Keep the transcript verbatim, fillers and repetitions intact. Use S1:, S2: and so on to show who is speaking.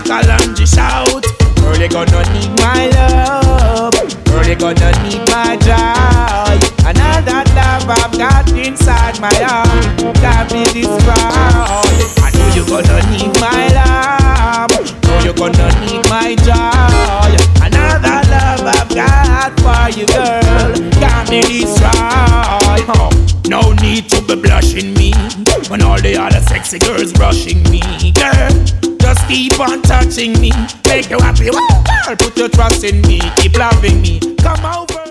S1: Kalanji shout. Girl, you gonna need my love. Girl, you gonna need my joy. And all that love I've got inside my heart can't be destroyed. I know you gonna need my love. Know you gonna need my joy. And all that love I've got for you, girl, can't be destroyed. Oh, no need to be blushing me when all the other sexy girls rushing me, girl. Just keep on touching me, make you happy. Whoa, girl, put your trust in me, keep loving me. Come over.